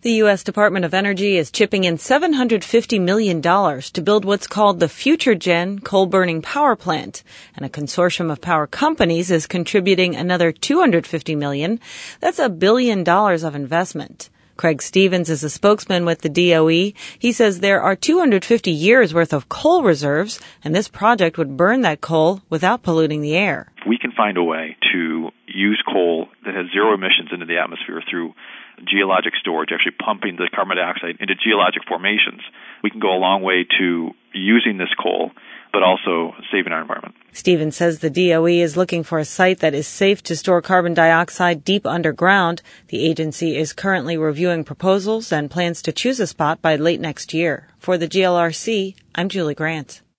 The U.S. Department of Energy is chipping in $750 million to build what's called the FutureGen coal-burning power plant, and a consortium of power companies is contributing another $250 million. That's $1 billion of investment. Craig Stevens is a spokesman with the DOE. He says there are 250 years worth of coal reserves, and this project would burn that coal without polluting the air. We can find a way to use coal that has zero emissions into the atmosphere through geologic storage, actually pumping the carbon dioxide into geologic formations. We can go a long way to using this coal, but also saving our environment. Stevens says the DOE is looking for a site that is safe to store carbon dioxide deep underground. The agency is currently reviewing proposals and plans to choose a spot by late next year. For the GLRC, I'm Julie Grant.